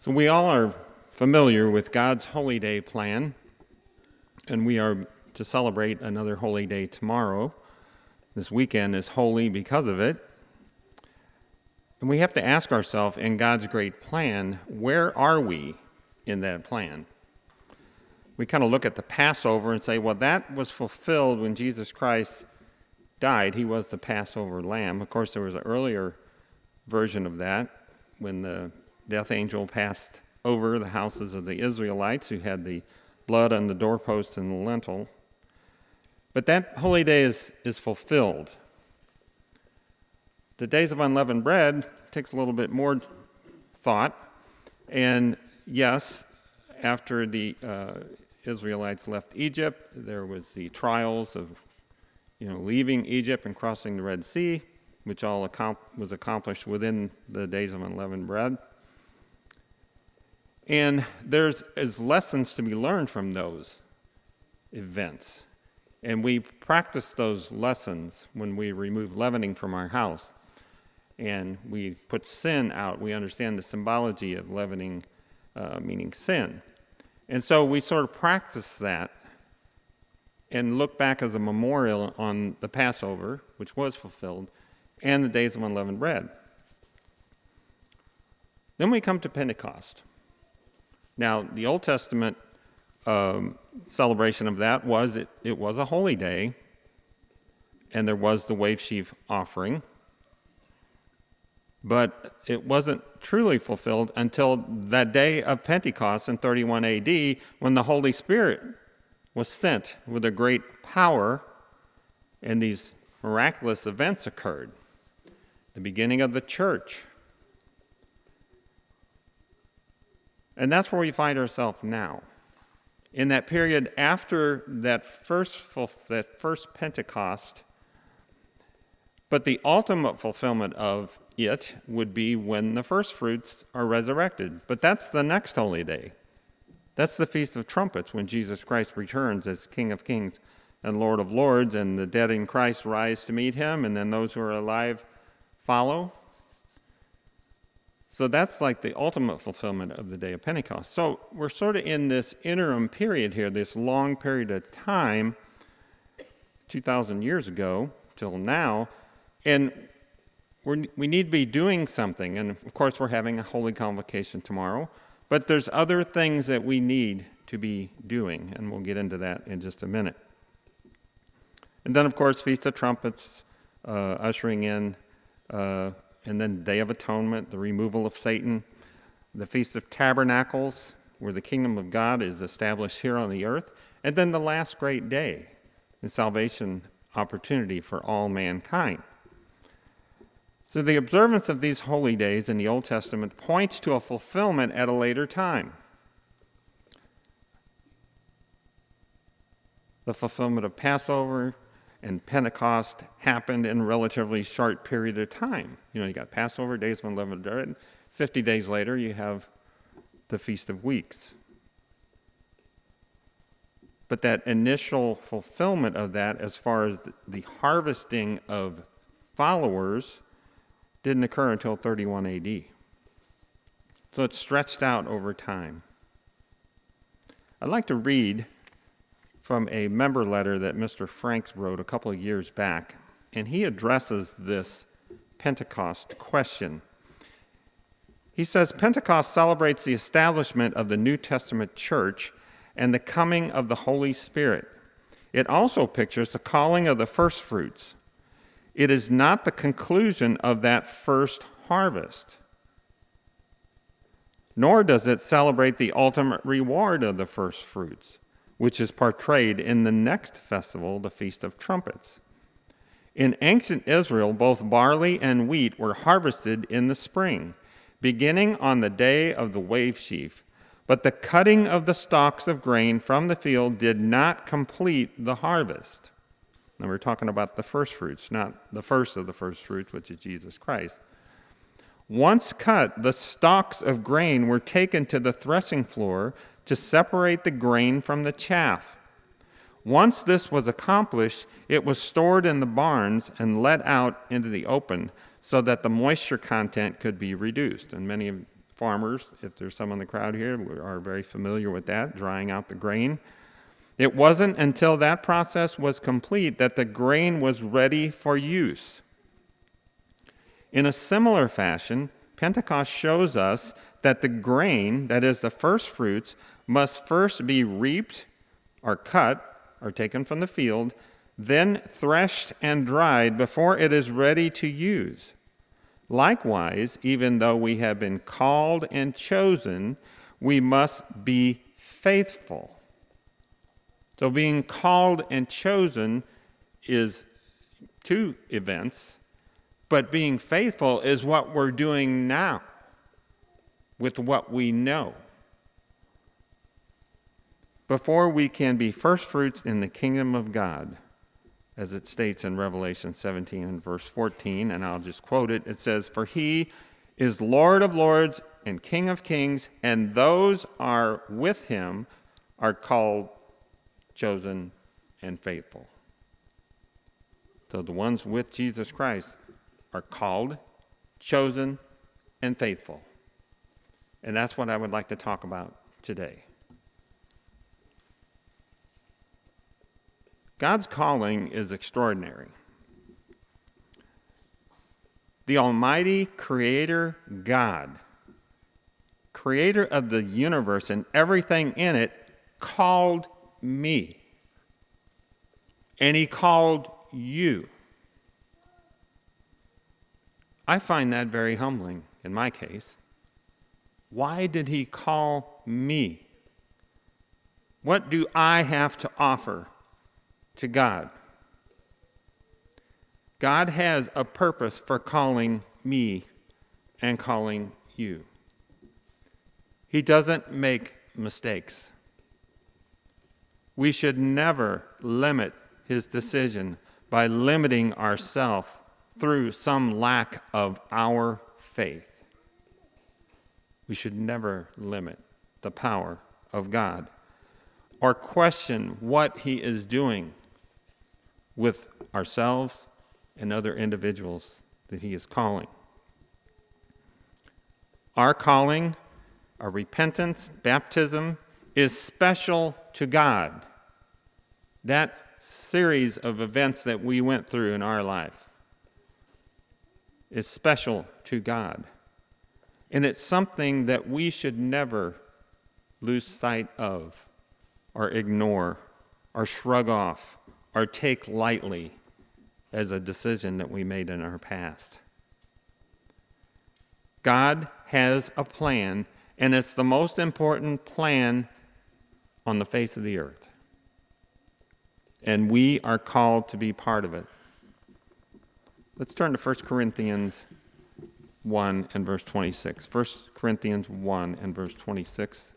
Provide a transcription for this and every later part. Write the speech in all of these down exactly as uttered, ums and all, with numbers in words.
So we all are familiar with God's Holy Day plan, and we are to celebrate another Holy Day tomorrow. This weekend is holy because of it. And we have to ask ourselves, in God's great plan, where are we in that plan? We kind of look at the Passover and say, well, that was fulfilled when Jesus Christ died. He was the Passover lamb. Of course, there was an earlier version of that when the death angel passed over the houses of the Israelites who had the blood on the doorposts and the lintel. But that holy day is, is fulfilled. The days of unleavened bread takes a little bit more thought. And yes, after the uh, Israelites left Egypt, there was the trials of you know, leaving Egypt and crossing the Red Sea, which all accom- was accomplished within the days of unleavened bread. And there's is lessons to be learned from those events. And we practice those lessons when we remove leavening from our house. And we put sin out. We understand the symbology of leavening, uh, meaning sin. And so we sort of practice that and look back as a memorial on the Passover, which was fulfilled, and the days of unleavened bread. Then we come to Pentecost. Now, the Old Testament um, celebration of that was it, it was a holy day, and there was the wave sheaf offering, but it wasn't truly fulfilled until that day of Pentecost in thirty-one A D when the Holy Spirit was sent with a great power, and these miraculous events occurred. The beginning of the church. And that's where we find ourselves now. In that period after that first, that first Pentecost, but the ultimate fulfillment of it would be when the first fruits are resurrected. But that's the next holy day. That's the Feast of Trumpets, when Jesus Christ returns as King of Kings and Lord of Lords, and the dead in Christ rise to meet him, and then those who are alive follow. So that's like the ultimate fulfillment of the day of Pentecost. So we're sort of in this interim period here, this long period of time, two thousand years ago till now, and we're, we need to be doing something. And of course, we're having a holy convocation tomorrow, but there's other things that we need to be doing, and we'll get into that in just a minute. And then, of course, Feast of Trumpets, uh, ushering in uh, and then Day of Atonement, the removal of Satan, the Feast of Tabernacles, where the kingdom of God is established here on the earth, and then the last great day, the salvation opportunity for all mankind. So the observance of these holy days in the Old Testament points to a fulfillment at a later time. The fulfillment of Passover and Pentecost happened in a relatively short period of time. You know, you got Passover, days of unleavened bread. Fifty days later, you have the Feast of Weeks. But that initial fulfillment of that, as far as the harvesting of followers, didn't occur until thirty-one A D. So it's stretched out over time. I'd like to read from a member letter that Mister Franks wrote a couple of years back, and he addresses this Pentecost question. He says, Pentecost celebrates the establishment of the New Testament church and the coming of the Holy Spirit. It also pictures the calling of the first fruits. It is not the conclusion of that first harvest, nor does it celebrate the ultimate reward of the first fruits, which is portrayed in the next festival, the Feast of Trumpets. In ancient Israel, both barley and wheat were harvested in the spring, beginning on the day of the wave sheaf. But the cutting of the stalks of grain from the field did not complete the harvest. Now we're talking about the first fruits, not the first of the first fruits, which is Jesus Christ. Once cut, the stalks of grain were taken to the threshing floor to separate the grain from the chaff. Once this was accomplished, it was stored in the barns and let out into the open so that the moisture content could be reduced. And many of farmers, if there's some in the crowd here, are very familiar with that, drying out the grain. It wasn't until that process was complete that the grain was ready for use. In a similar fashion, Pentecost shows us that the grain, that is the first fruits, must first be reaped or cut or taken from the field, then threshed and dried before it is ready to use. Likewise, even though we have been called and chosen, we must be faithful. So being called and chosen is two events, but being faithful is what we're doing now with what we know. Before we can be first fruits in the kingdom of God, as it states in Revelation seventeen and verse fourteen, and I'll just quote it. It says, "For he is Lord of lords and King of kings, and those are with him are called, chosen, and faithful." So the ones with Jesus Christ are called, chosen, and faithful. And that's what I would like to talk about today. God's calling is extraordinary. The Almighty Creator God, creator of the universe and everything in it, called me. And he called you. I find that very humbling in my case. Why did he call me? What do I have to offer to God? God has a purpose for calling me and calling you. He doesn't make mistakes. We should never limit his decision by limiting ourselves through some lack of our faith. We should never limit the power of God or question what he is doing with ourselves and other individuals that he is calling. Our calling, our repentance, baptism, is special to God. That series of events that we went through in our life is special to God. And it's something that we should never lose sight of or ignore or shrug off or take lightly as a decision that we made in our past. God has a plan, and it's the most important plan on the face of the earth. And we are called to be part of it. Let's turn to First Corinthians one and verse twenty-six. First Corinthians one and verse twenty-six.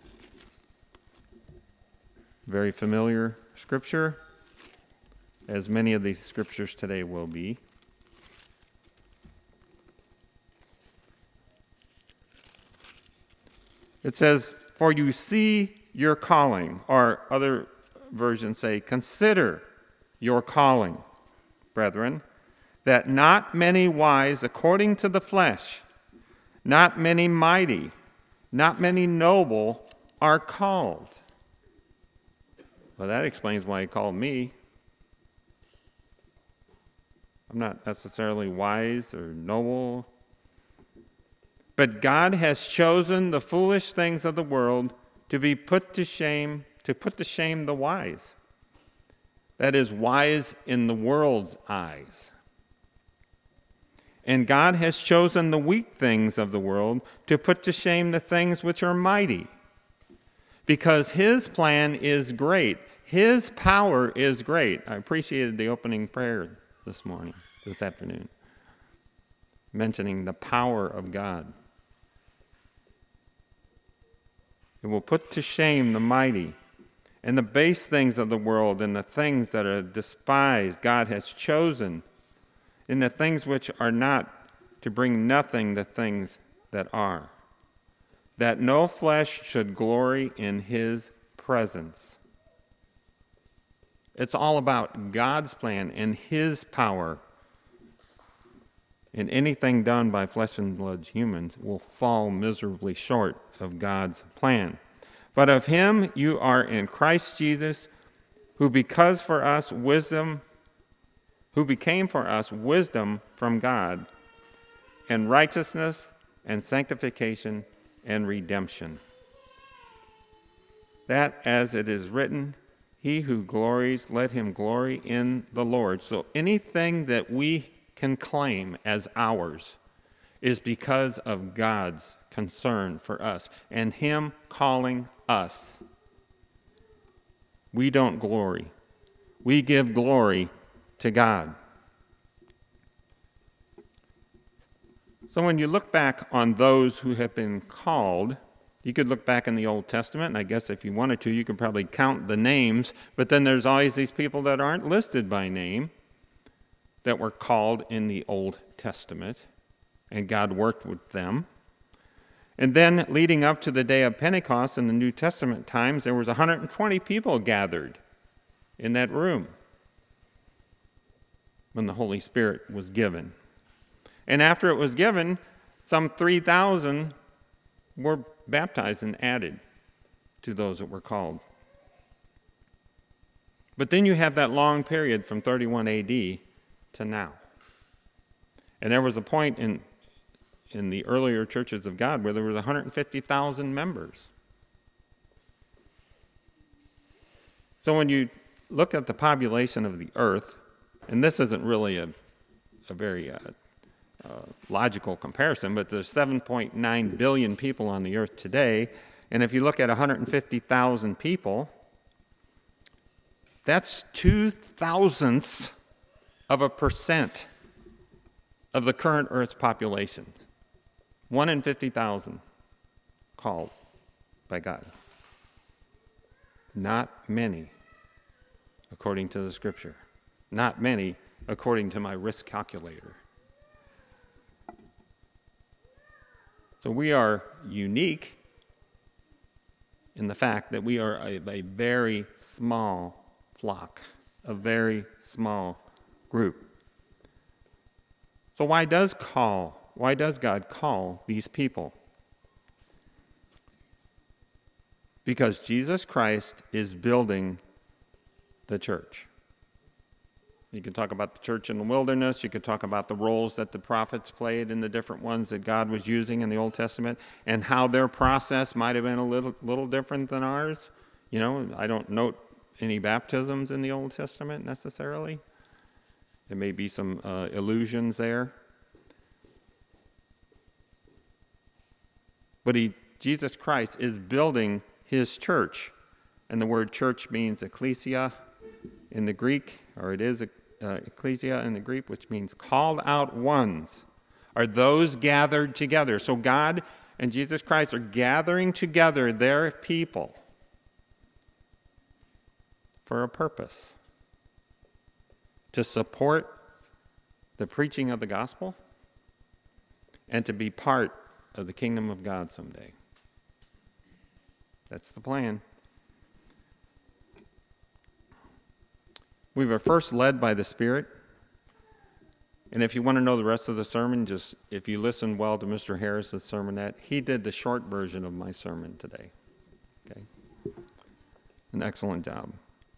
Very familiar scripture, as many of these scriptures today will be. It says, "For you see your calling," or other versions say, "Consider your calling, brethren, that not many wise according to the flesh, not many mighty, not many noble are called." Well, that explains why he called me. I'm not necessarily wise or noble. But God has chosen the foolish things of the world to be put to shame, to put to shame the wise. That is, wise in the world's eyes. And God has chosen the weak things of the world to put to shame the things which are mighty. Because his plan is great. His power is great. I appreciated the opening prayer this morning, this afternoon, mentioning the power of God. It will put to shame the mighty and the base things of the world and the things that are despised. God has chosen in the things which are not, to bring nothing the things that are, that no flesh should glory in his presence. It's all about God's plan and his power and anything done by flesh and blood humans will fall miserably short of God's plan. But of him you are in Christ Jesus, who because for us wisdom, who became for us wisdom from God, and righteousness and sanctification and redemption. That as it is written, he who glories, let him glory in the Lord. So anything that we can claim as ours is because of God's concern for us and him calling us. We don't glory. We give glory to God. So when you look back on those who have been called, you could look back in the Old Testament, and I guess if you wanted to, you could probably count the names, but then there's always these people that aren't listed by name that were called in the Old Testament, and God worked with them. And then leading up to the day of Pentecost in the New Testament times, there was one hundred twenty people gathered in that room when the Holy Spirit was given. And after it was given, some three thousand were baptized and added to those that were called. But then you have that long period from thirty-one A D to now. And there was a point in, in the earlier churches of God where there was one hundred fifty thousand members. So when you look at the population of the earth, and this isn't really a, a very uh, uh, logical comparison, but there's seven point nine billion people on the earth today, and if you look at one hundred fifty thousand people, that's two thousandths of a percent of the current Earth's population. One in fifty thousand called by God. Not many, according to the Scripture. Not many, according to my risk calculator. So we are unique in the fact that we are a, a very small flock, a very small group. So why does call, why does God call these people? Because Jesus Christ is building the church. You can talk about the church in the wilderness. You could talk about the roles that the prophets played in the different ones that God was using in the Old Testament and how their process might have been a little, little different than ours. You know, I don't note any baptisms in the Old Testament necessarily. There may be some uh, illusions there. But he, Jesus Christ is building his church. And the word church means ecclesia in the Greek, or it is uh, ecclesia in the Greek, which means called out ones, are those gathered together. So God and Jesus Christ are gathering together their people for a purpose. To support the preaching of the gospel and to be part of the kingdom of God someday. That's the plan. We were first led by the Spirit. And if you want to know the rest of the sermon, just if you listen well to Mister Harris's sermonette, he did the short version of my sermon today. Okay? An excellent job.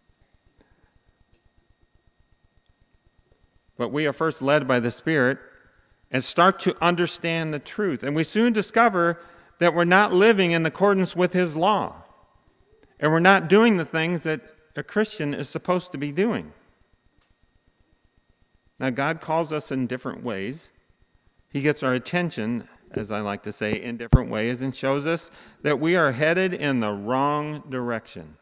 But we are first led by the Spirit and start to understand the truth. And we soon discover that we're not living in accordance with his law. And we're not doing the things that a Christian is supposed to be doing. Now, God calls us in different ways. He gets our attention, as I like to say, in different ways and shows us that we are headed in the wrong direction.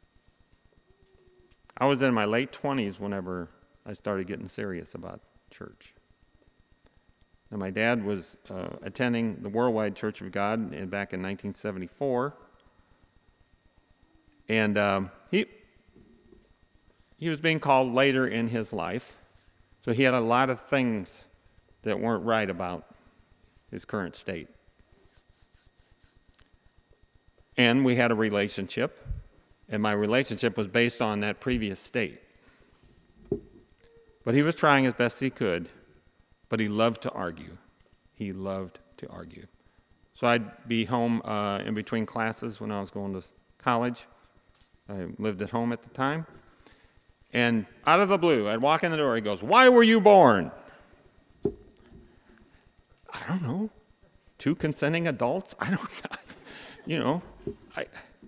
I was in my late twenties whenever I started getting serious about church. And my dad was uh, attending the Worldwide Church of God in, back in nineteen seventy-four. And um, he, he was being called later in his life. So he had a lot of things that weren't right about his current state. And we had a relationship, and my relationship was based on that previous state. But he was trying as best he could but he loved to argue. He loved to argue. So I'd be home uh, in between classes when I was going to college. I lived at home at the time. And out of the blue, I'd walk in the door. He goes, "Why were you born?" I don't know. Two consenting adults? I don't, you know. I.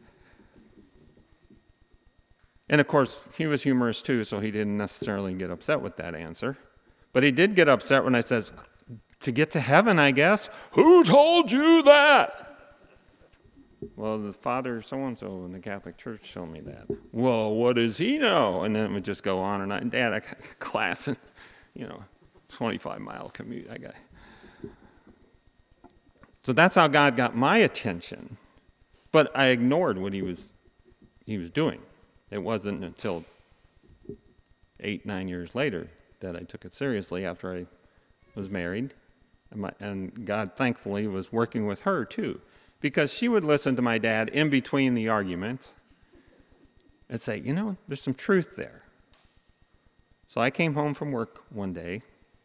And of course, he was humorous too, so he didn't necessarily get upset with that answer. But he did get upset when I says, "To get to heaven, I guess." "Who told you that?" "Well, the father so-and-so in the Catholic Church told me that." "Well, what does he know?" And then it would just go on and on. "Dad, I got class and, you know, twenty-five mile commute. I got." So that's how God got my attention. But I ignored what he was he was doing. It wasn't until eight, nine years later that I took it seriously after I was married. And, my, and God, thankfully, was working with her, too. Because she would listen to my dad in between the arguments and say, you know, there's some truth there. So I came home from work one day,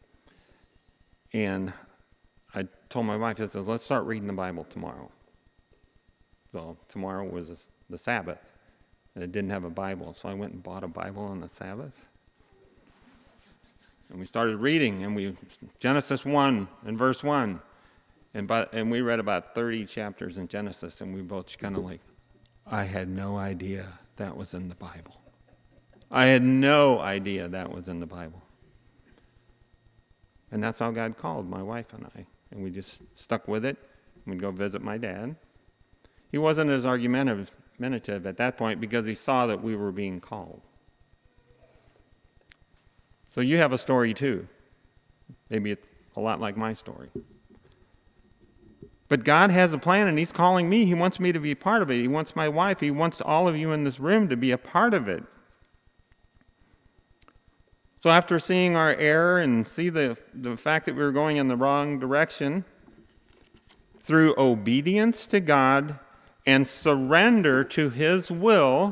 and I told my wife, I said, let's start reading the Bible tomorrow. Well, tomorrow was the Sabbath, and it didn't have a Bible, so I went and bought a Bible on the Sabbath. And we started reading, and we Genesis one and verse one. And, by, and we read about thirty chapters in Genesis, and we both kind of like, I had no idea that was in the Bible. I had no idea that was in the Bible. And that's how God called my wife and I. And we just stuck with it. We'd go visit my dad. He wasn't as argumentative argumentative at that point because he saw that we were being called. So you have a story too. Maybe it's a lot like my story. But God has a plan, and he's calling me. He wants me to be a part of it. He wants my wife. He wants all of you in this room to be a part of it. So after seeing our error and see the, the fact that we were going in the wrong direction, through obedience to God and surrender to his will,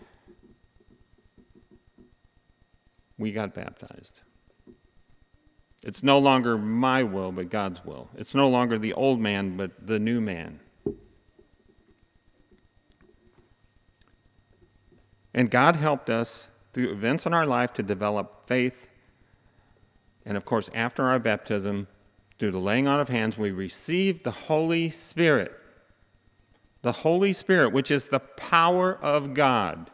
we got baptized. It's no longer my will, but God's will. It's no longer the old man, but the new man. And God helped us through events in our life to develop faith. And of course, after our baptism, through the laying on of hands, we received the Holy Spirit. The Holy Spirit, which is the power of God.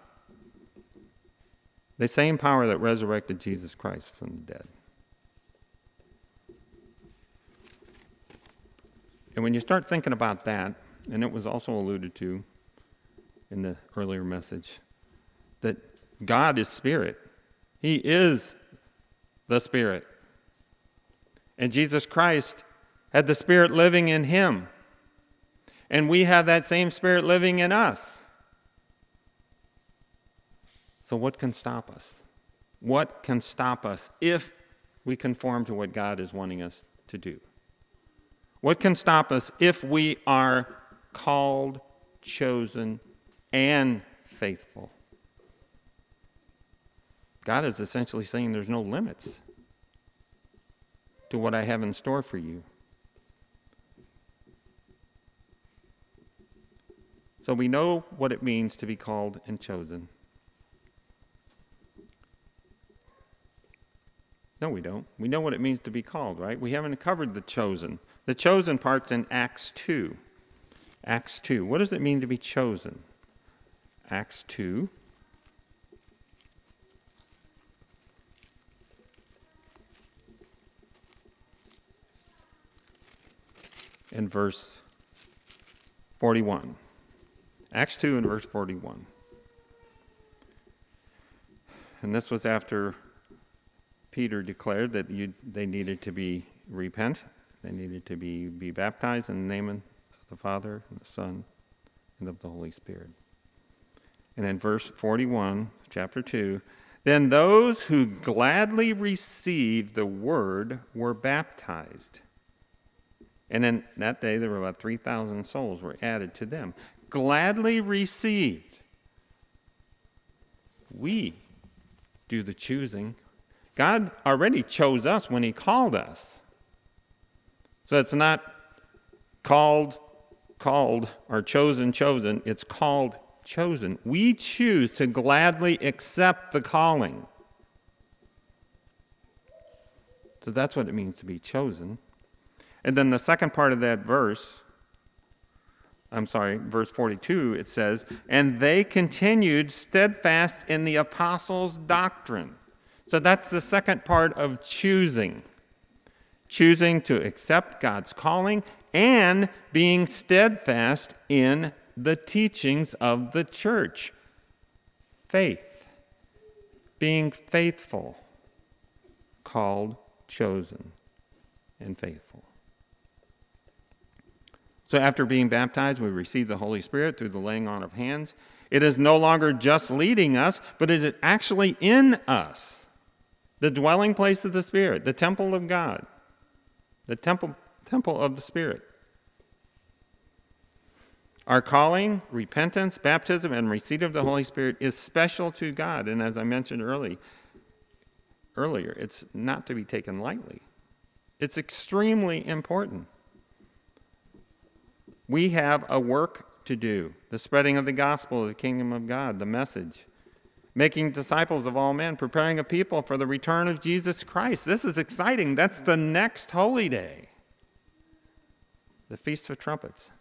The same power that resurrected Jesus Christ from the dead. And when you start thinking about that, and it was also alluded to in the earlier message, that God is Spirit. He is the Spirit. And Jesus Christ had the Spirit living in him. And we have that same Spirit living in us. So what can stop us? What can stop us if we conform to what God is wanting us to do? What can stop us if we are called, chosen, and faithful? God is essentially saying there's no limits to what I have in store for you. So we know what it means to be called and chosen. No, we don't. We know what it means to be called, right? We haven't covered the chosen. The chosen part's in Acts two. Acts two. What does it mean to be chosen? Acts two. In verse forty-one. Acts two and verse forty-one. And this was after Peter declared that you, they needed to be repent. They needed to be, be baptized in the name of the Father, and the Son, and of the Holy Spirit. And in verse forty-one, chapter two, then those who gladly received the word were baptized. And in that day, there were about three thousand souls were added to them. Gladly received. We do the choosing. God already chose us when he called us. So it's not called, called, or chosen, chosen. It's called, chosen. We choose to gladly accept the calling. So that's what it means to be chosen. And then the second part of that verse, I'm sorry, verse forty-two, it says, and they continued steadfast in the apostles' doctrine. So that's the second part of choosing. Choosing to accept God's calling and being steadfast in the teachings of the church. Faith. Being faithful. Called, chosen, and faithful. So after being baptized, we receive the Holy Spirit through the laying on of hands. It is no longer just leading us, but it is actually in us. The dwelling place of the Spirit, the temple of God, the temple, temple of the Spirit. Our calling, repentance, baptism, and receipt of the Holy Spirit is special to God. And as I mentioned early, earlier, it's not to be taken lightly. It's extremely important. We have a work to do, the spreading of the gospel of the kingdom of God, the message, making disciples of all men, preparing a people for the return of Jesus Christ. This is exciting. That's the next holy day, the Feast of Trumpets.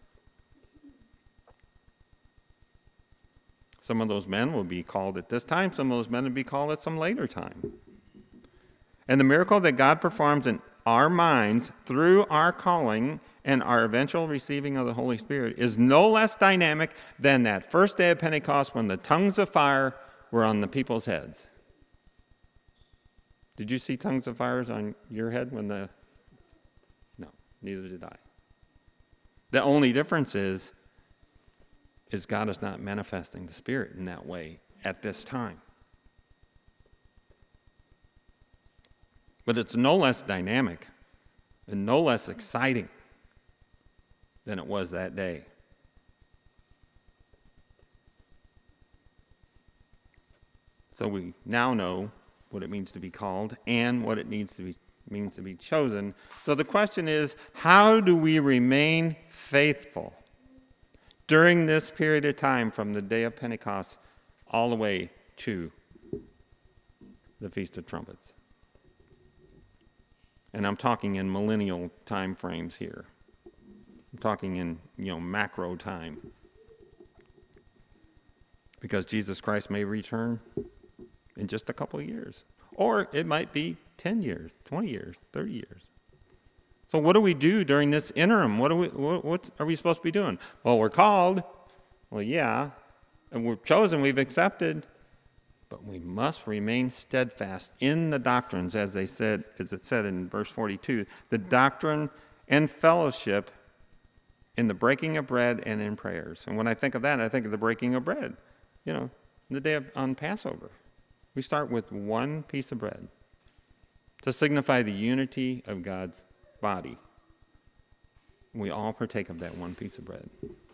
Some of those men will be called at this time. Some of those men will be called at some later time. And the miracle that God performs in our minds through our calling and our eventual receiving of the Holy Spirit is no less dynamic than that first day of Pentecost when the tongues of fire were on the people's heads. Did you see tongues of fire on your head when the... No, neither did I. The only difference is, is God is not manifesting the Spirit in that way at this time. But it's no less dynamic and no less exciting than it was that day. So we now know what it means to be called and what it needs to be means to be chosen. So the question is, how do we remain faithful during this period of time from the day of Pentecost all the way to the Feast of Trumpets? And I'm talking in millennial time frames here. I'm talking in, you know, macro time. Because Jesus Christ may return in just a couple of years. Or it might be ten years, twenty years, thirty years. So what do we do during this interim? What, do we, what, what are we supposed to be doing? Well, we're called. Well, yeah. And we're chosen, we've accepted. But we must remain steadfast in the doctrines, as they said, as it said in verse forty-two, the doctrine and fellowship in the breaking of bread and in prayers. And when I think of that, I think of the breaking of bread. You know, the day of, on Passover. We start with one piece of bread to signify the unity of God's body. We all partake of that one piece of bread.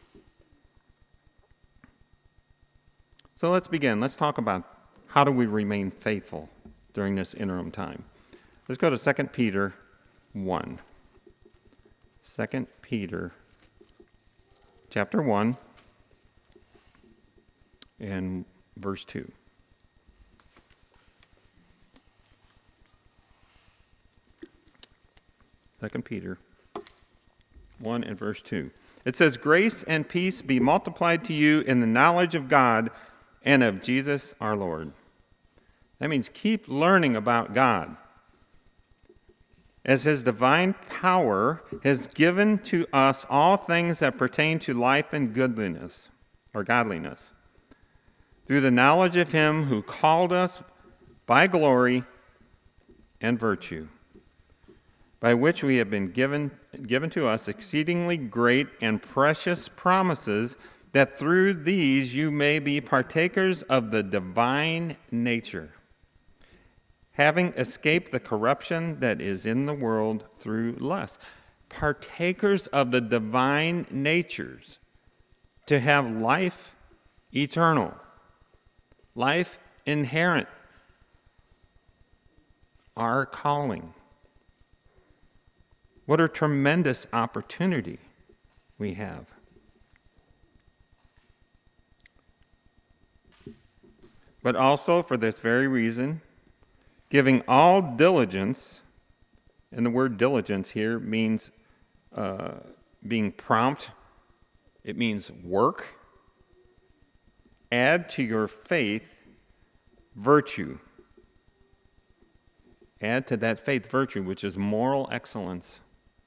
So let's begin. Let's talk about how do we remain faithful during this interim time. Let's go to Second Peter one. Second Peter chapter one and verse two. Second Peter one and verse two. It says, grace and peace be multiplied to you in the knowledge of God and of Jesus our Lord. That means keep learning about God. As his divine power has given to us all things that pertain to life and goodliness, or godliness, through the knowledge of him who called us by glory and virtue, by which we have been given, given to us exceedingly great and precious promises, that through these you may be partakers of the divine nature, having escaped the corruption that is in the world through lust. Partakers of the divine natures, to have life eternal, life inherent, our calling. What a tremendous opportunity we have. But also, for this very reason, giving all diligence, and the word diligence here means uh, being prompt, it means work. Add to your faith virtue. Add to that faith virtue, which is moral excellence.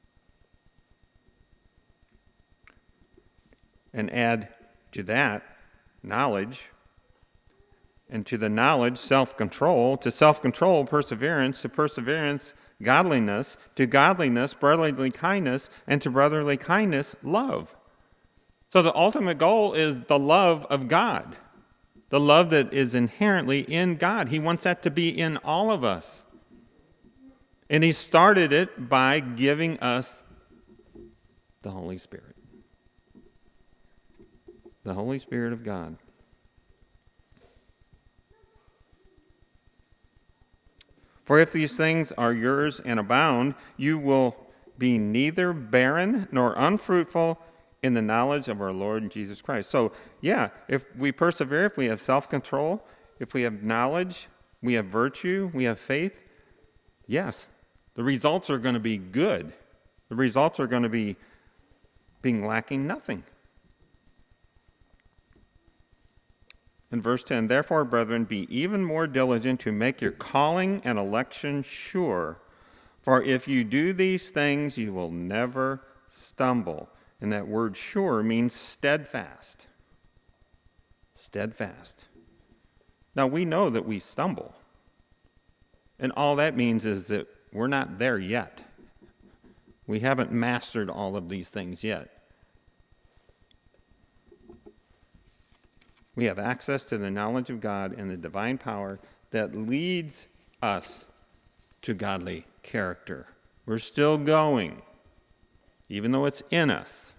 And add to that knowledge, and to the knowledge, self-control, to self-control, perseverance, to perseverance, godliness, to godliness, brotherly kindness, and to brotherly kindness, love. So the ultimate goal is the love of God, the love that is inherently in God. He wants that to be in all of us. And he started it by giving us the Holy Spirit. The Holy Spirit of God. For if these things are yours and abound, you will be neither barren nor unfruitful in the knowledge of our Lord Jesus Christ. So, yeah, if we persevere, if we have self-control, if we have knowledge, we have virtue, we have faith, yes, the results are going to be good. The results are going to be being lacking nothing. In verse ten, therefore, brethren, be even more diligent to make your calling and election sure. For if you do these things, you will never stumble. And that word sure means steadfast. Steadfast. Now, we know that we stumble. And all that means is that we're not there yet. We haven't mastered all of these things yet. We have access to the knowledge of God and the divine power that leads us to godly character. We're still going, even though it's in us.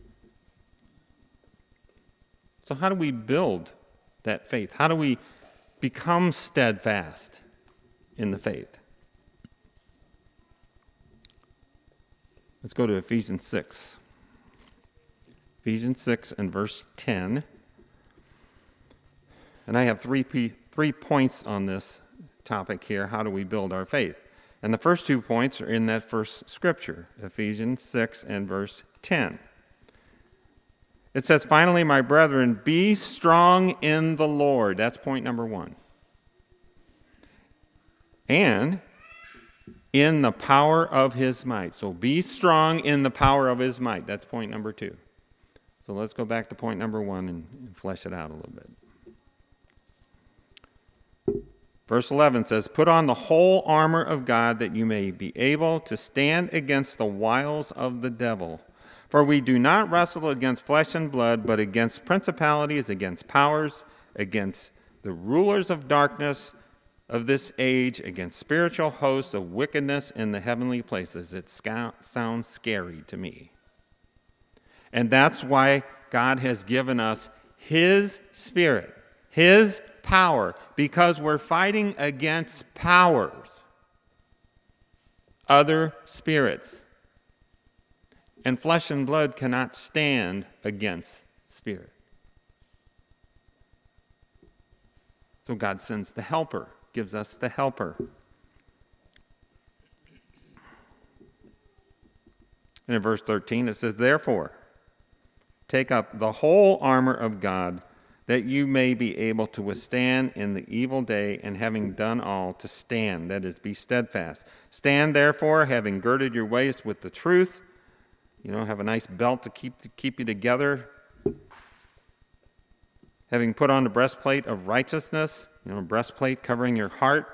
So how do we build that faith? How do we become steadfast in the faith? Let's go to Ephesians six. Ephesians six and verse ten. And I have three, three points on this topic here. How do we build our faith? And the first two points are in that first scripture, Ephesians six and verse ten. It says, finally, my brethren, be strong in the Lord. That's point number one. And in the power of his might. So be strong in the power of his might. That's point number two. So let's go back to point number one and, and flesh it out a little bit. Verse eleven says, put on the whole armor of God that you may be able to stand against the wiles of the devil. For we do not wrestle against flesh and blood, but against principalities, against powers, against the rulers of darkness of this age, against spiritual hosts of wickedness in the heavenly places. It sc- sounds scary to me. And that's why God has given us his Spirit, his power, because we're fighting against powers, other spirits. And flesh and blood cannot stand against spirit. So God sends the helper, gives us the helper. And in verse thirteen it says, therefore, take up the whole armor of God, that you may be able to withstand in the evil day, and having done all, to stand, that is, be steadfast. Stand therefore, having girded your waist with the truth. You know, have a nice belt to keep to keep you together. Having put on the breastplate of righteousness, you know, breastplate covering your heart.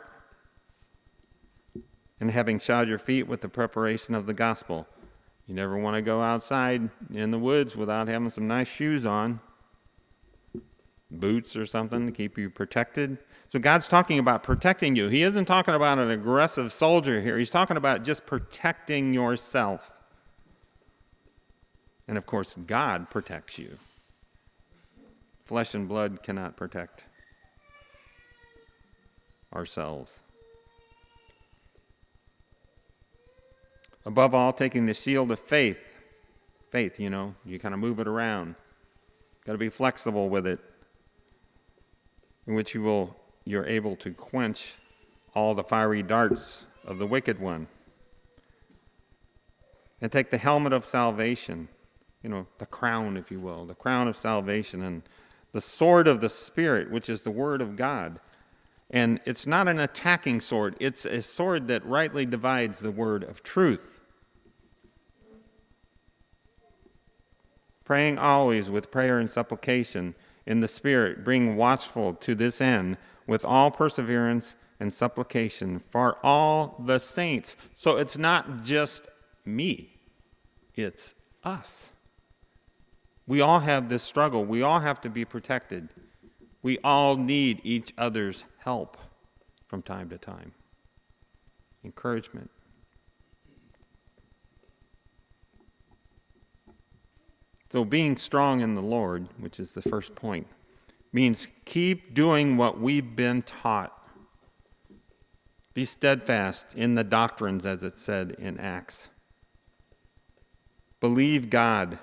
And having shod your feet with the preparation of the gospel. You never want to go outside in the woods without having some nice shoes on. Boots or something to keep you protected. So God's talking about protecting you. He isn't talking about an aggressive soldier here. He's talking about just protecting yourself. And of course, God protects you. Flesh and blood cannot protect ourselves. Above all, taking the shield of faith. Faith, you know, you kind of move it around. Got to be flexible with it, in which you will, you're able to quench all the fiery darts of the wicked one. And take the helmet of salvation, you know, the crown, if you will, the crown of salvation, and the sword of the Spirit, which is the word of God. And it's not an attacking sword. It's a sword that rightly divides the word of truth. Praying always with prayer and supplication in the Spirit, being watchful to this end with all perseverance and supplication for all the saints. So it's not just me, it's us. We all have this struggle. We all have to be protected. We all need each other's help from time to time. Encouragement. So being strong in the Lord, which is the first point, means keep doing what we've been taught. Be steadfast in the doctrines, as it said in Acts. Believe God.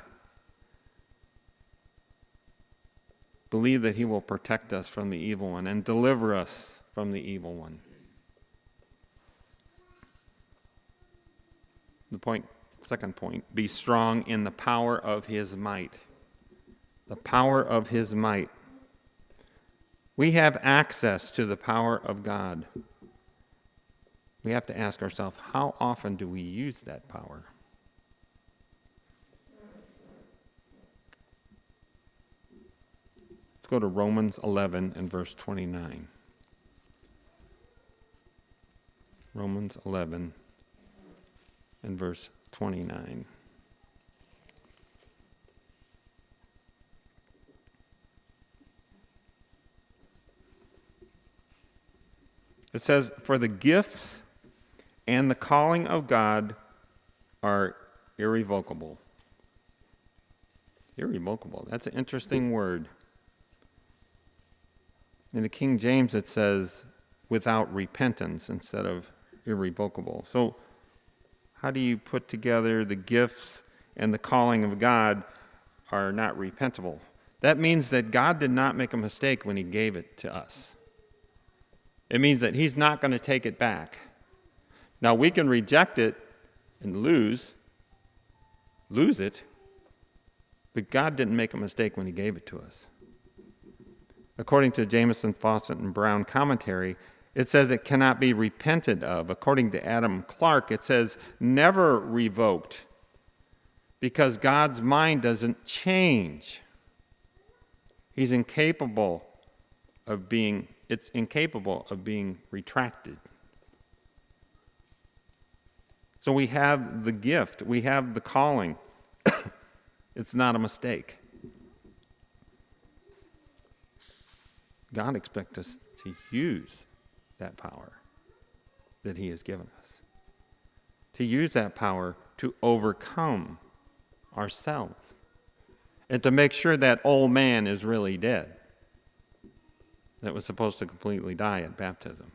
Believe that he will protect us from the evil one and deliver us from the evil one. The point, second point, be strong in the power of his might. The power of his might. We have access to the power of God. We have to ask ourselves, how often do we use that power? Let's go to Romans eleven and verse twenty-nine. Romans eleven and verse twenty-nine. It says, "For the gifts and the calling of God are irrevocable." Irrevocable. That's an interesting word. In the King James, it says, without repentance instead of irrevocable. So, how do you put together the gifts and the calling of God are not repentable? That means that God did not make a mistake when he gave it to us. It means that he's not going to take it back. Now, we can reject it and lose, lose it, but God didn't make a mistake when he gave it to us. According to Jamieson, Fawcett, and Brown commentary, it says it cannot be repented of. According to Adam Clark, it says never revoked because God's mind doesn't change. He's incapable of being, it's incapable of being retracted. So we have the gift, we have the calling. It's not a mistake. God expects us to use that power that he has given us. To use that power to overcome ourselves. And to make sure that old man is really dead. That was supposed to completely die at baptism.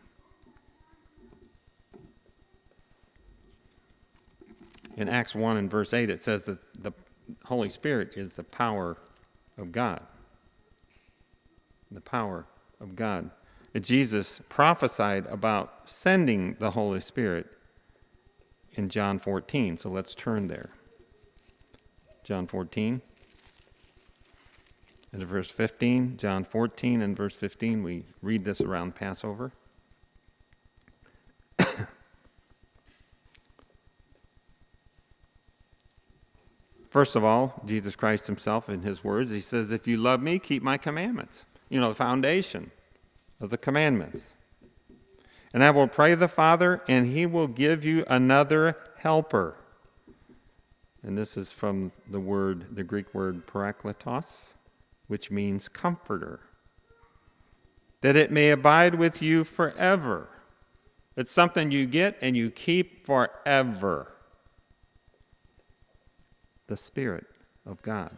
In Acts one and verse eight, it says that the Holy Spirit is the power of God. The power of God. And Jesus prophesied about sending the Holy Spirit in John fourteen. So let's turn there. John fourteen and verse fifteen. John fourteen and verse fifteen. We read this around Passover. First of all, Jesus Christ himself in his words, he says, if you love me, keep my commandments. You know, the foundation of the commandments. And I will pray the Father, and he will give you another helper. And this is from the word, the Greek word parakletos, which means comforter. That it may abide with you forever. It's something you get and you keep forever. The Spirit of God.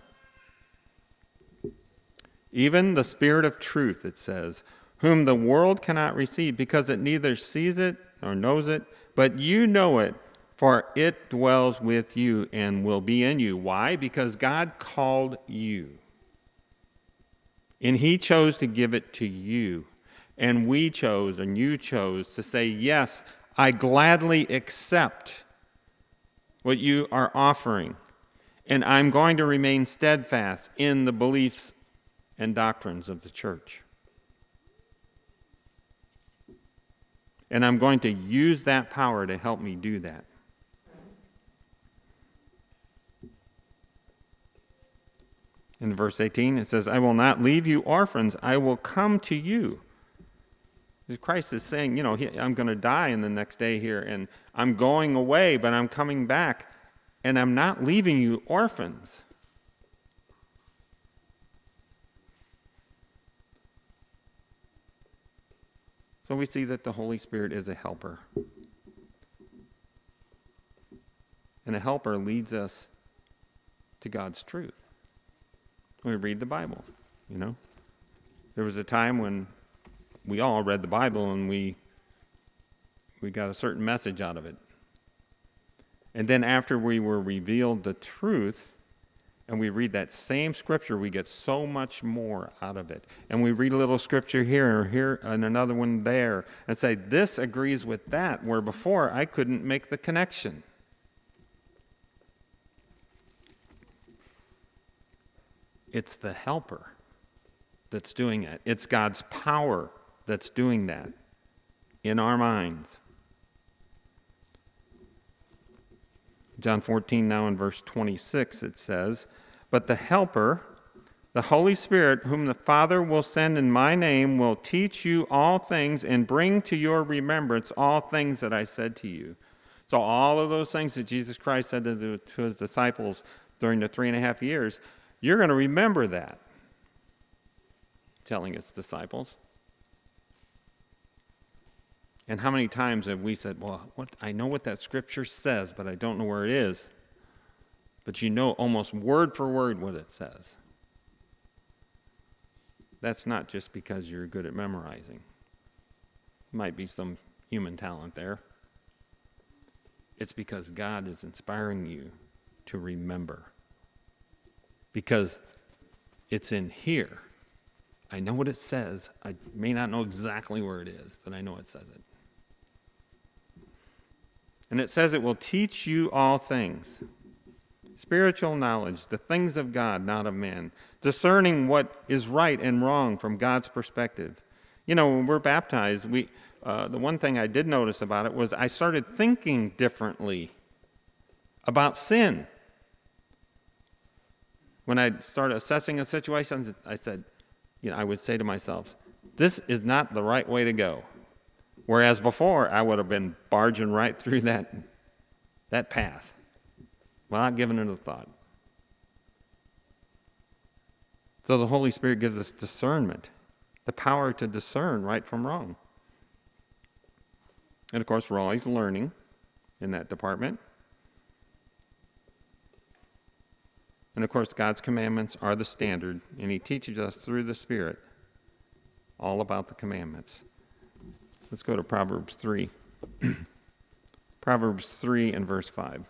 Even the Spirit of truth, it says, whom the world cannot receive because it neither sees it nor knows it, but you know it, for it dwells with you and will be in you. Why? Because God called you. And he chose to give it to you. And we chose, and you chose, to say, yes, I gladly accept what you are offering. And I'm going to remain steadfast in the beliefs and doctrines of the church. And I'm going to use that power to help me do that. In verse eighteen, it says, I will not leave you orphans. I will come to you. Christ is saying, you know, he, I'm going to die in the next day here, and I'm going away, but I'm coming back, and I'm not leaving you orphans. So we see that the Holy Spirit is a helper. And a helper leads us to God's truth. We read the Bible, you know. There was a time when we all read the Bible and we we got a certain message out of it. And then after we were revealed the truth, and we read that same scripture, we get so much more out of it. And we read a little scripture here or here and another one there and say, this agrees with that, where before I couldn't make the connection. It's the helper that's doing it. It's God's power that's doing that in our minds. John fourteen, now in verse twenty-six, it says, but the helper, the Holy Spirit, whom the Father will send in my name, will teach you all things and bring to your remembrance all things that I said to you. So all of those things that Jesus Christ said to, to his disciples during the three and a half years, you're going to remember that, telling its disciples. And how many times have we said, well, what, I know what that scripture says, but I don't know where it is. But you know almost word for word what it says. That's not just because you're good at memorizing. Might be some human talent there. It's because God is inspiring you to remember. Because it's in here. I know what it says. I may not know exactly where it is, but I know it says it. And it says it will teach you all things. Spiritual knowledge, the things of God, not of man. Discerning what is right and wrong from God's perspective. You know, when we're baptized, we uh, the one thing I did notice about it was I started thinking differently about sin. When I started assessing a situation, I said, you know, I would say to myself, this is not the right way to go. Whereas before, I would have been barging right through that, that path without giving it a thought. So the Holy Spirit gives us discernment, the power to discern right from wrong. And of course, we're always learning in that department. And of course, God's commandments are the standard, and he teaches us through the Spirit all about the commandments. Let's go to Proverbs three. Proverbs three and verse five.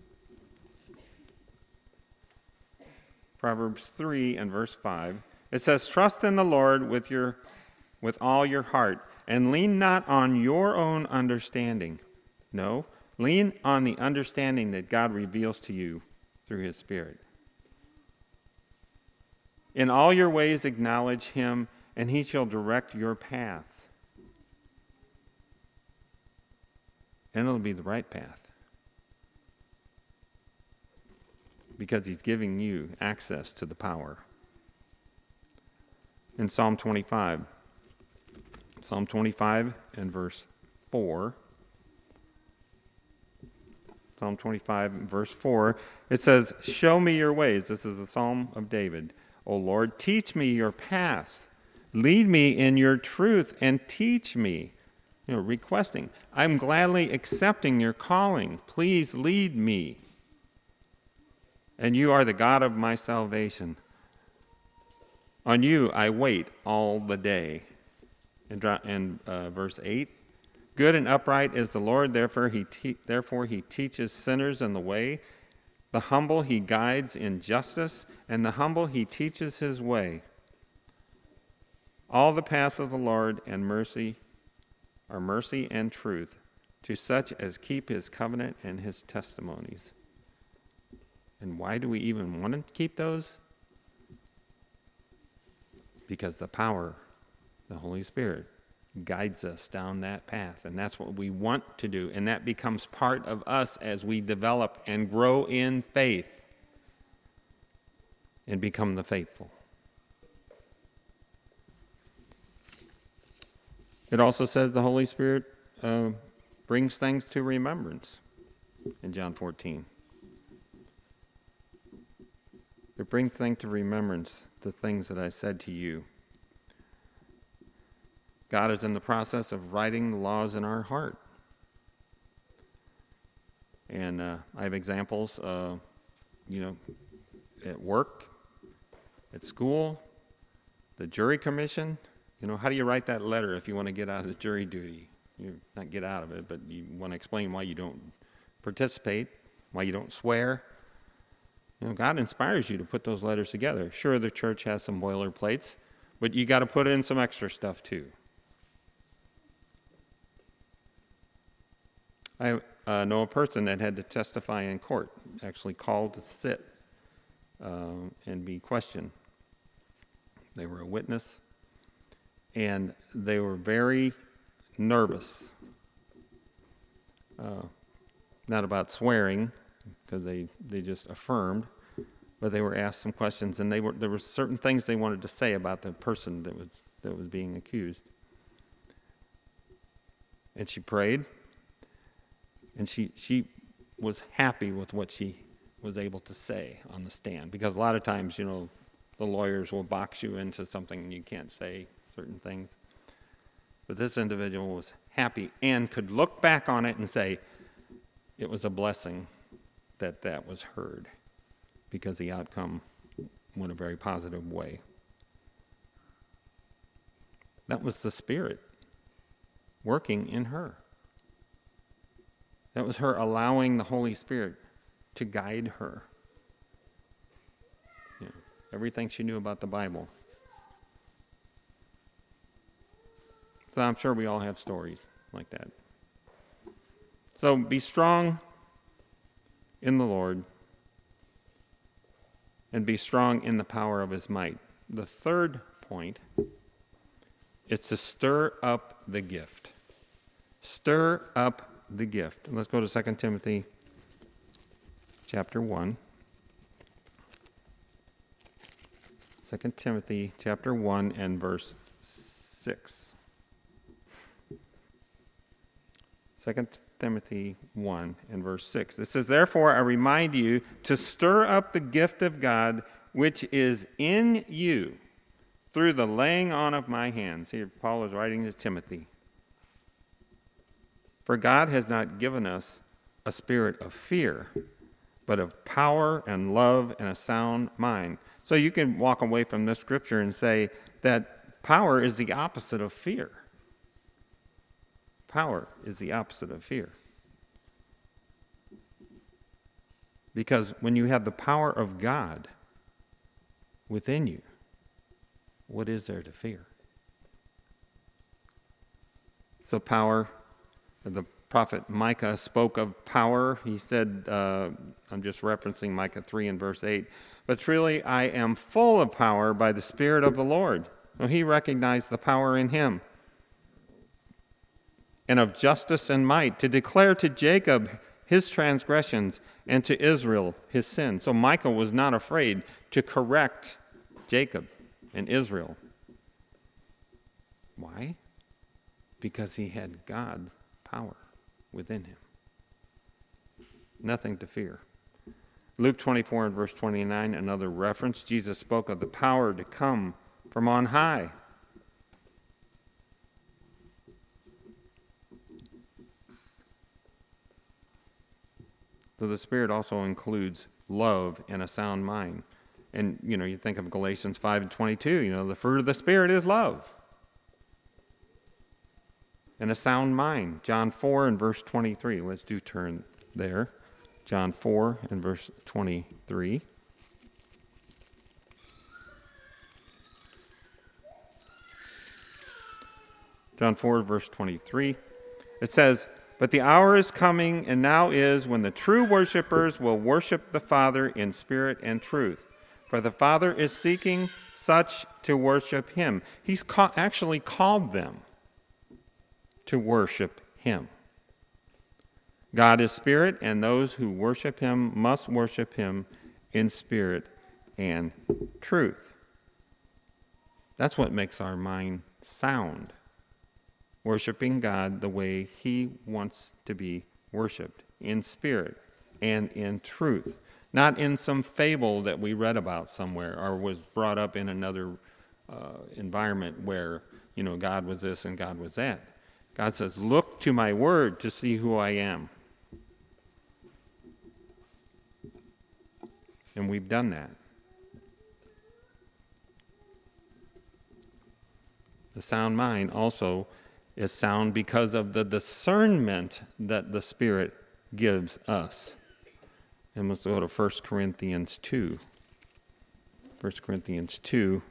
Proverbs three and verse five. It says, trust in the Lord with your with all your heart, and lean not on your own understanding. No, lean on the understanding that God reveals to you through his Spirit. In all your ways acknowledge him, and he shall direct your paths. And it'll be the right path. Because he's giving you access to the power. In Psalm twenty-five, Psalm twenty-five and verse four, Psalm twenty-five and verse four, it says, show me your ways. This is a psalm of David. O Lord, teach me your paths. Lead me in your truth and teach me. You know, requesting. I'm gladly accepting your calling. Please lead me. And you are the God of my salvation. On you I wait all the day. And, and uh, verse eight, Good and upright is the Lord, therefore he, te- therefore he teaches sinners in the way. The humble he guides in justice, and the humble he teaches his way. All the paths of the Lord and mercy are mercy and truth to such as keep his covenant and his testimonies. And why do we even want to keep those? Because the power, the Holy Spirit, guides us down that path. And that's what we want to do. And that becomes part of us as we develop and grow in faith and become the faithful. It also says the Holy Spirit uh, brings things to remembrance in John fourteen. It brings things to remembrance, the things that I said to you. God is in the process of writing the laws in our heart. And uh, I have examples, uh, you know, at work, at school, the jury commission. You know, how do you write that letter if you want to get out of the jury duty? You not get out of it, but you want to explain why you don't participate, why you don't swear. You know, God inspires you to put those letters together. Sure, the church has some boilerplates, but you got to put in some extra stuff too. I uh, know a person that had to testify in court, actually called to sit uh, and be questioned. They were a witness, and they were very nervous. Uh, not about swearing, because they, they just affirmed, but they were asked some questions, and they were there were certain things they wanted to say about the person that was that was being accused. And she prayed. And she, she was happy with what she was able to say on the stand. Because a lot of times, you know, the lawyers will box you into something and you can't say certain things. But this individual was happy and could look back on it and say, it was a blessing that that was heard, because the outcome went a very positive way. That was the Spirit working in her. That was her allowing the Holy Spirit to guide her. You know, everything she knew about the Bible. So I'm sure we all have stories like that. So be strong in the Lord and be strong in the power of his might. The third point is to stir up the gift. Stir up the gift. Let's go to Second Timothy chapter one. Second Timothy chapter one and verse six. Second Timothy one and verse six. It says, therefore I remind you to stir up the gift of God which is in you through the laying on of my hands. Here Paul is writing to Timothy. For God has not given us a spirit of fear, but of power and love and a sound mind. So you can walk away from this scripture and say that power is the opposite of fear. Power is the opposite of fear. Because when you have the power of God within you, what is there to fear? So power, the prophet Micah spoke of power. He said, uh, I'm just referencing Micah three and verse eight, but truly I am full of power by the Spirit of the Lord. So he recognized the power in him. And of justice and might, to declare to Jacob his transgressions and to Israel his sin. So Micah was not afraid to correct Jacob and Israel. Why? Because he had God's power within him. Nothing to fear. Luke twenty-four and verse twenty-nine, another reference. Jesus spoke of the power to come from on high. So the Spirit also includes love and a sound mind. And, you know, you think of Galatians five and twenty-two, you know, the fruit of the Spirit is love. and a sound mind. John four and verse twenty-three. Let's do turn there. John four and verse twenty-three. John four, verse twenty-three. It says, "But the hour is coming, and now is, when the true worshipers will worship the Father in spirit and truth. For the Father is seeking such to worship him." He's ca- actually called them to worship him. God is spirit, and those who worship him must worship him in spirit and truth. That's what makes our mind sound. Worshiping God the way he wants to be worshiped, in spirit and in truth. Not in some fable that we read about somewhere or was brought up in another uh, environment where, you know, God was this and God was that. God says, look to my word to see who I am. And we've done that. The sound mind also is sound because of the discernment that the Spirit gives us. And let's go to First Corinthians two. First Corinthians two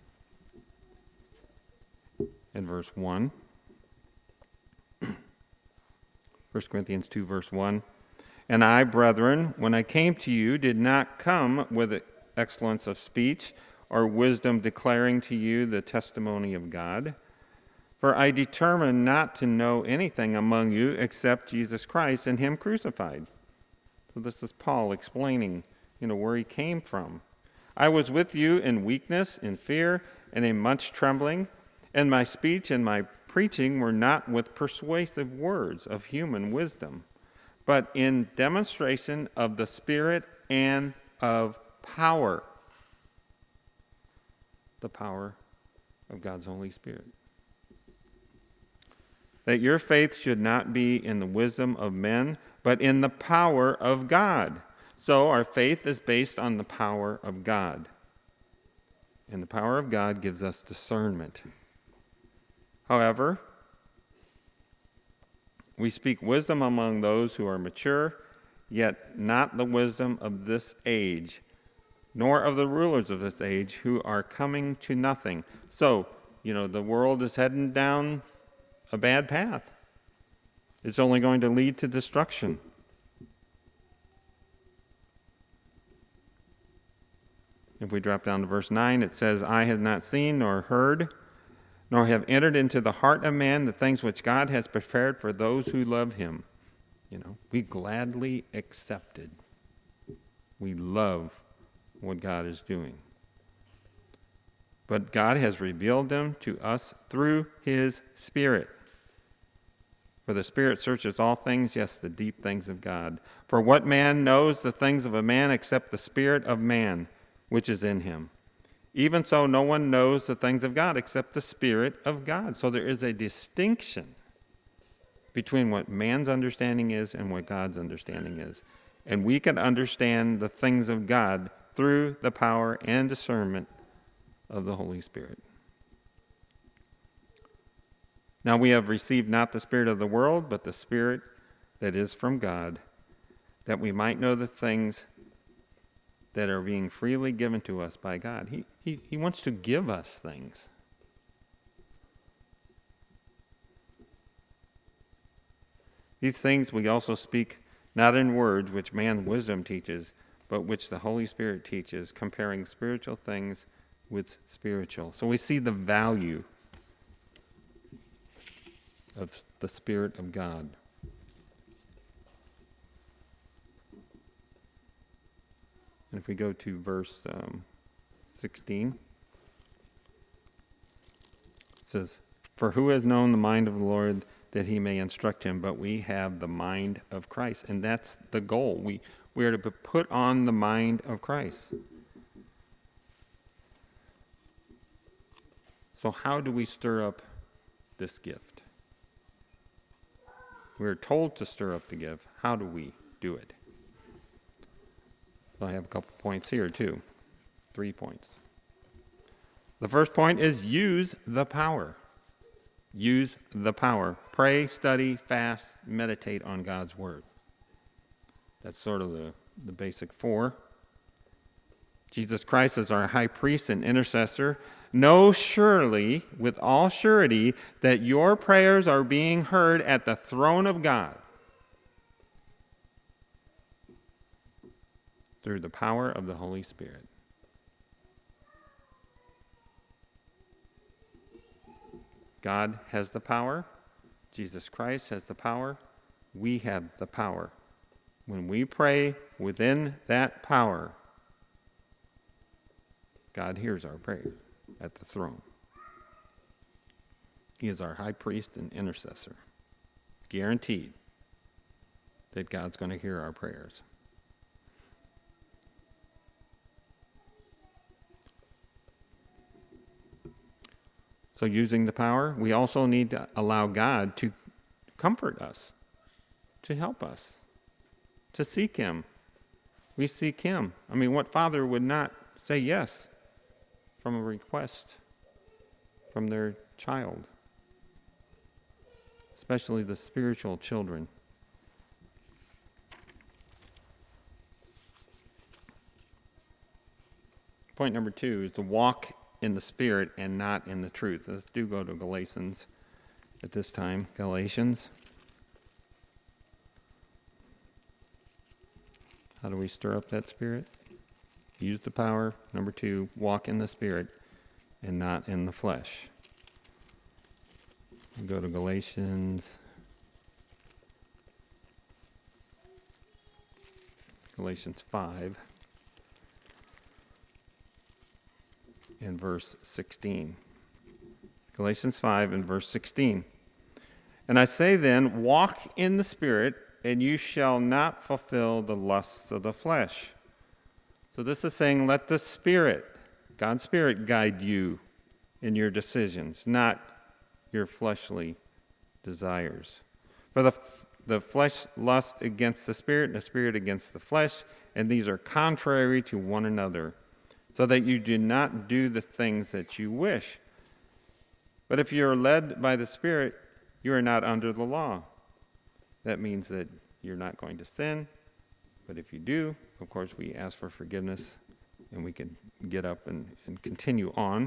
and verse one. First Corinthians two, verse one. "And I, brethren, when I came to you, did not come with excellence of speech or wisdom declaring to you the testimony of God. For I determined not to know anything among you except Jesus Christ and him crucified." So this is Paul explaining, you know, where he came from. "I was with you in weakness, in fear, and in much trembling, and my speech and my preaching were not with persuasive words of human wisdom, but in demonstration of the Spirit and of power." The power of God's Holy Spirit. "That your faith should not be in the wisdom of men, but in the power of God." So our faith is based on the power of God. And the power of God gives us discernment. However, we speak wisdom among those who are mature, yet not the wisdom of this age, nor of the rulers of this age who are coming to nothing. So, you know, the world is heading down a bad path. It's only going to lead to destruction. If we drop down to verse nine, it says, "Eye has not seen nor heard, nor have entered into the heart of man the things which God has prepared for those who love him." You know, we gladly accepted. We love what God is doing. But God has revealed them to us through his Spirit. "For the Spirit searches all things, yes, the deep things of God. For what man knows the things of a man except the Spirit of man, which is in him? Even so, no one knows the things of God except the Spirit of God." So there is a distinction between what man's understanding is and what God's understanding is. And we can understand the things of God through the power and discernment of the Holy Spirit. "Now we have received not the spirit of the world, but the Spirit that is from God, that we might know the things that are being freely given to us by God." He, he, he wants to give us things. These things we also speak not in words which man's wisdom teaches, but which the Holy Spirit teaches, comparing spiritual things with spiritual. So we see the value of the Spirit of God. And if we go to verse um, sixteen, it says, "For who has known the mind of the Lord that he may instruct him? But we have the mind of Christ." And that's the goal. We, we are to put on the mind of Christ. So how do we stir up this gift? We're told to stir up the gift. How do we do it? So I have a couple points here too. Three points. The first point is use the power. Use the power. Pray, study, fast, meditate on God's word. That's sort of the, the basic four. Jesus Christ is our high priest and intercessor. Know surely, with all surety, that your prayers are being heard at the throne of God through the power of the Holy Spirit. God has the power. Jesus Christ has the power. We have the power. When we pray within that power, God hears our prayer at the throne. He is our high priest and intercessor. Guaranteed that God's going to hear our prayers. So using the power, we also need to allow God to comfort us, to help us, to seek him. We seek him. I mean, what father would not say yes from a request from their child, especially the spiritual children? Point number two is to walk in the Spirit and not in the truth. Let's do go to Galatians at this time. Galatians. How do we stir up that Spirit? Use the power. Number two, walk in the Spirit and not in the flesh. We go to Galatians. Galatians five. In verse sixteen. Galatians five and verse sixteen. And I say then, walk in the Spirit, and you shall not fulfill the lusts of the flesh. So this is saying, let the Spirit, God's Spirit, guide you in your decisions, not your fleshly desires. For the, the flesh lusts against the Spirit, and the Spirit against the flesh, and these are contrary to one another, so that you do not do the things that you wish. But if you are led by the Spirit, you are not under the law. That means that you're not going to sin. But if you do, of course, we ask for forgiveness, and we can get up and, and continue on.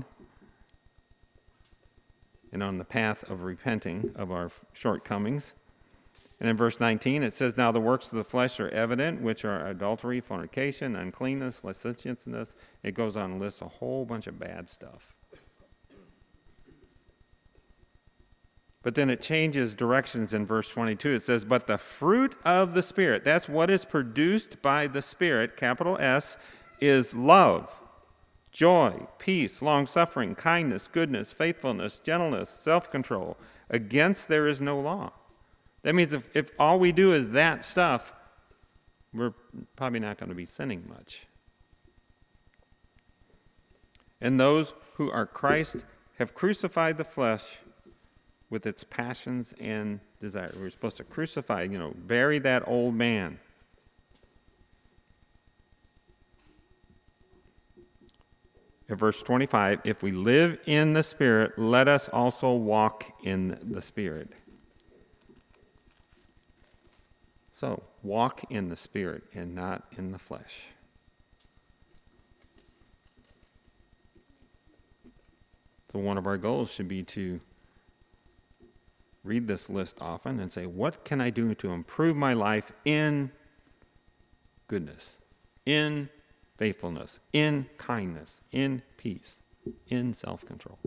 And on the path of repenting of our shortcomings. And in verse nineteen, it says, now the works of the flesh are evident, which are adultery, fornication, uncleanness, licentiousness. It goes on and lists a whole bunch of bad stuff. But then it changes directions in verse twenty-two. It says, but the fruit of the Spirit, that's what is produced by the Spirit, capital S, is love, joy, peace, long-suffering, kindness, goodness, faithfulness, gentleness, self-control. Against there is no law. That means if, if all we do is that stuff, we're probably not going to be sinning much. And those who are Christ have crucified the flesh with its passions and desires. We're supposed to crucify, you know, bury that old man. In verse twenty-five, if we live in the Spirit, let us also walk in the Spirit. So, walk in the Spirit and not in the flesh. So one of our goals should be to read this list often and say, what can I do to improve my life in goodness, in faithfulness, in kindness, in peace, in self-control?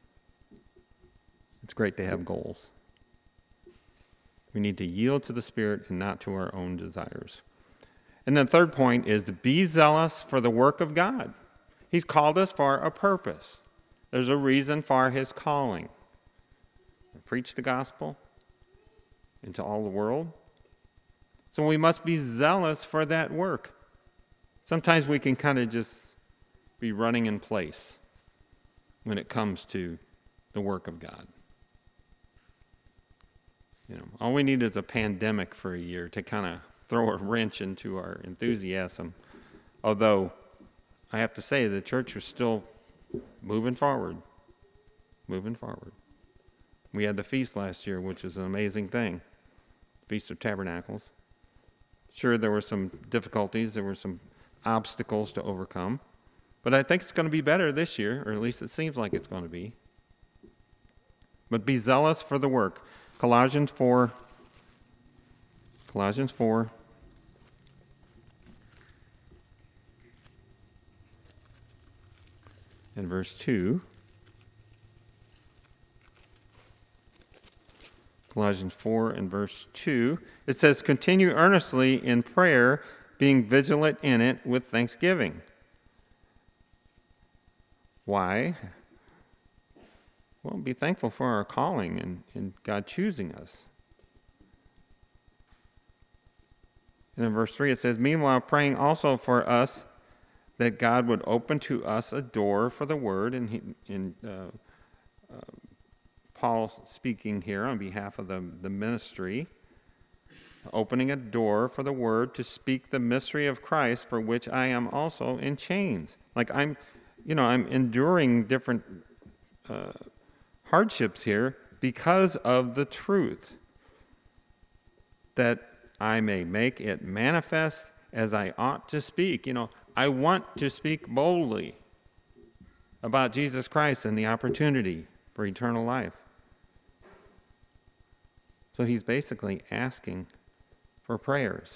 It's great to have goals. We need to yield to the Spirit and not to our own desires. And then the third point is to be zealous for the work of God. He's called us for a purpose. There's a reason for his calling. Preach the gospel into all the world. So we must be zealous for that work. Sometimes we can kind of just be running in place when it comes to the work of God. You know, all we need is a pandemic for a year to kind of throw a wrench into our enthusiasm. Although, I have to say, the church was still moving forward. Moving forward. We had the feast last year, which is an amazing thing. Feast of Tabernacles. Sure, there were some difficulties, there were some obstacles to overcome, but I think it's going to be better this year, or at least it seems like it's going to be. But be zealous for the work. Colossians four, Colossians four, and verse two. Colossians four and verse two, it says, continue earnestly in prayer, being vigilant in it with thanksgiving. Why? Well, be thankful for our calling and, and God choosing us. And in verse three it says, meanwhile, praying also for us that God would open to us a door for the word. And he, in uh, uh, Paul speaking here on behalf of the, the ministry, opening a door for the word to speak the mystery of Christ, for which I am also in chains. Like I'm, you know, I'm enduring different uh, hardships here because of the truth, that I may make it manifest as I ought to speak. You know, I want to speak boldly about Jesus Christ and the opportunity for eternal life. So he's basically asking for prayers.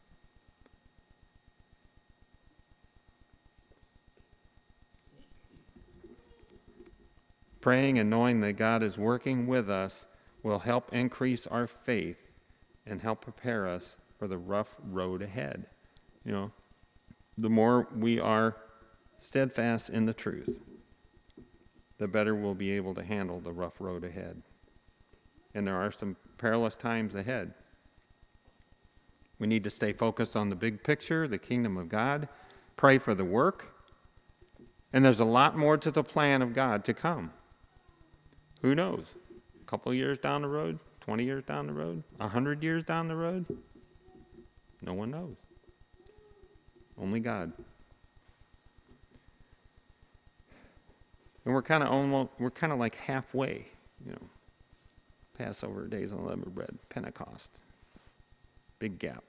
Praying and knowing that God is working with us will help increase our faith and help prepare us for the rough road ahead. You know, the more we are steadfast in the truth, the better we'll be able to handle the rough road ahead. And there are some perilous times ahead. We need to stay focused on the big picture, the kingdom of God, pray for the work, and there's a lot more to the plan of God to come. Who knows? A couple of years down the road, twenty years down the road, one hundred years down the road? No one knows. Only God. And we're kind of almost, we're kind of like halfway, you know. Passover, days of unleavened bread, Pentecost. Big gap.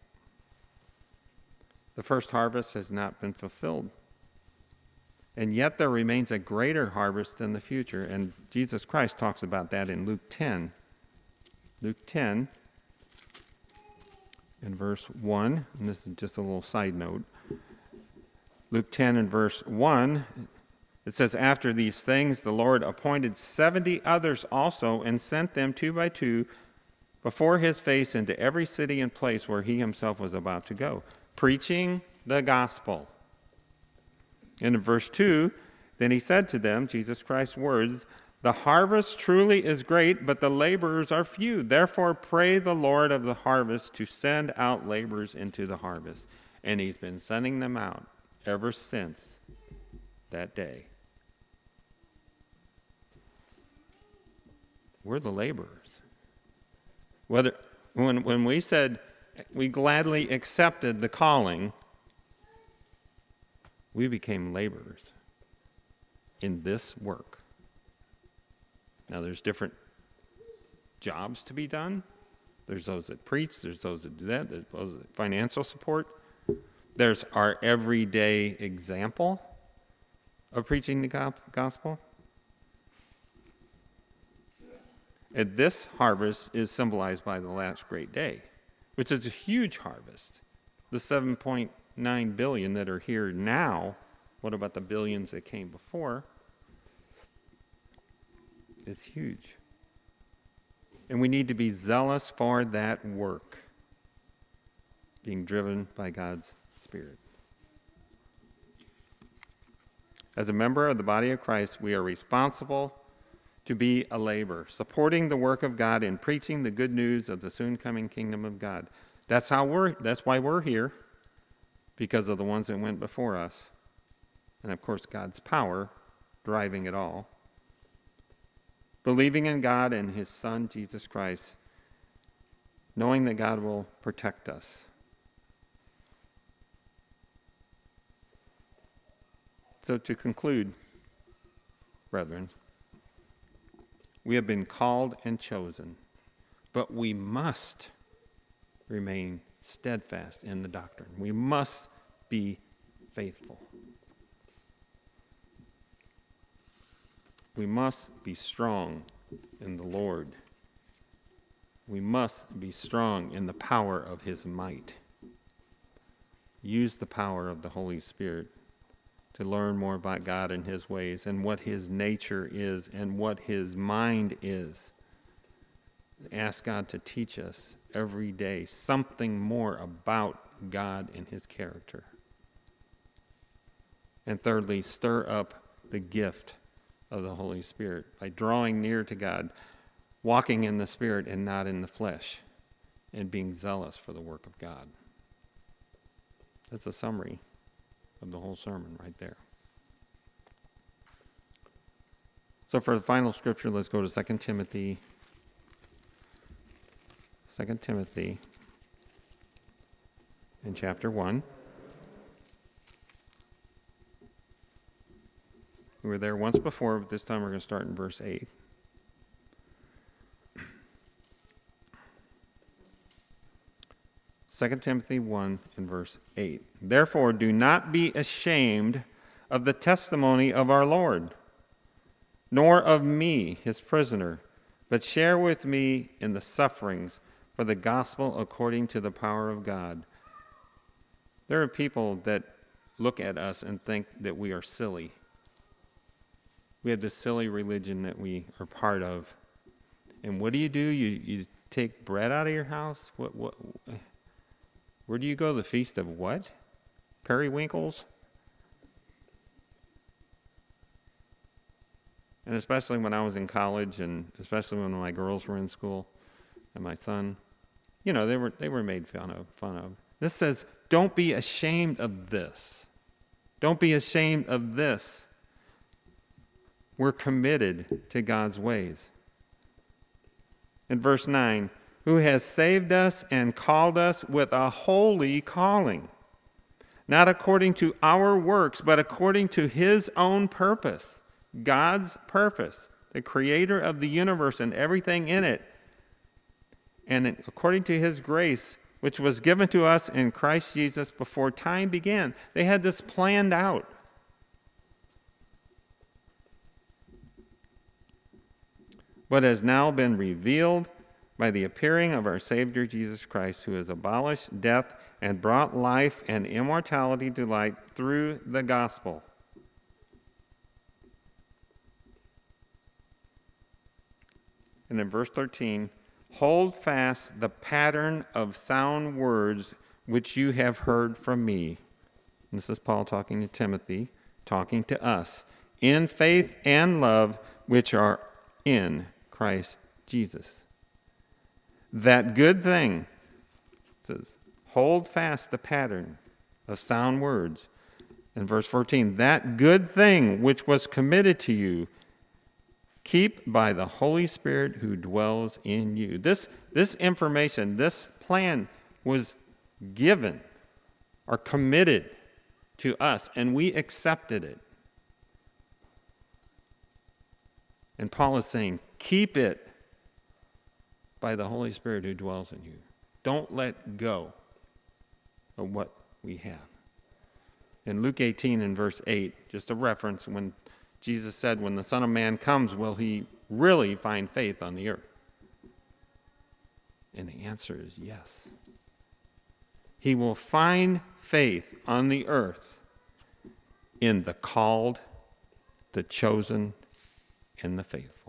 The first harvest has not been fulfilled. And yet there remains a greater harvest in the future. And Jesus Christ talks about that in Luke ten. Luke ten, in verse one, and this is just a little side note. Luke ten and verse one, it says, after these things the Lord appointed seventy others also and sent them two by two before his face into every city and place where he himself was about to go, preaching the gospel. And in verse two, then he said to them, Jesus Christ's words, the harvest truly is great, but the laborers are few. Therefore pray the Lord of the harvest to send out laborers into the harvest. And he's been sending them out ever since that day. We're the laborers. Whether when when we said we gladly accepted the calling, we became laborers in this work. Now there's different jobs to be done. There's those that preach, there's those that do that, there's those that financial support. There's our everyday example of preaching the gospel. And this harvest is symbolized by the last great day, which is a huge harvest. The seven point nine billion that are here now, what about the billions that came before? It's huge. And we need to be zealous for that work, being driven by God's Spirit. As a member of the body of Christ, we are responsible to be a laborer, supporting the work of God and preaching the good news of the soon coming kingdom of God. That's how we're that's why we're here, because of the ones that went before us. And of course God's power driving it all. Believing in God and his Son Jesus Christ, knowing that God will protect us. So to conclude, brethren, We have been called and chosen, but we must remain steadfast in the doctrine. We must be faithful. We must be strong in the Lord. We must be strong in the power of his might. Use the power of the Holy Spirit to learn more about God and his ways and what his nature is and what his mind is. Ask God to teach us every day something more about God and his character. And thirdly, stir up the gift of the Holy Spirit by drawing near to God, walking in the Spirit and not in the flesh, and being zealous for the work of God. That's a summary of the whole sermon right there. So for the final scripture, let's go to Second Timothy. Second Timothy in chapter one. We were there once before, but this time we're going to start in verse eight. Second Timothy one and verse eight. Therefore, do not be ashamed of the testimony of our Lord, nor of me, his prisoner, but share with me in the sufferings for the gospel according to the power of God. There are people that look at us and think that we are silly. We have this silly religion that we are part of. And what do you do? You you take bread out of your house? What what? Where do you go? The feast of what? Periwinkles? And especially when I was in college, and especially when my girls were in school, and my son, you know, they were they were made fun of. Fun of. This says, don't be ashamed of this. Don't be ashamed of this. We're committed to God's ways. In verse nine, who has saved us and called us with a holy calling, not according to our works, but according to his own purpose, God's purpose, the creator of the universe and everything in it, and according to his grace, which was given to us in Christ Jesus before time began. They had this planned out. But has now been revealed by the appearing of our Savior Jesus Christ, who has abolished death and brought life and immortality to light through the gospel. And in verse thirteen, hold fast the pattern of sound words which you have heard from me. And this is Paul talking to Timothy, talking to us, in faith and love which are in Christ Jesus. That good thing, it says, hold fast the pattern of sound words. In verse fourteen, that good thing which was committed to you, keep by the Holy Spirit who dwells in you. This, this information, this plan was given or committed to us, and we accepted it. And Paul is saying, keep it by the Holy Spirit who dwells in you. Don't let go of what we have. In Luke eighteen and verse eight, just a reference, when Jesus said, when the Son of Man comes, will he really find faith on the earth? And the answer is yes. He will find faith on the earth in the called, the chosen, and the faithful.